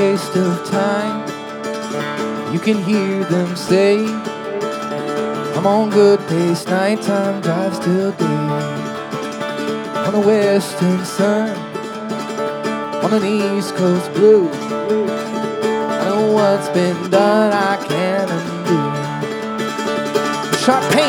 waste of time. You can hear them say, I'm on good pace, nighttime drives till day. On a western sun, on an east coast blue, I know what's been done I can't undo. Sharp pain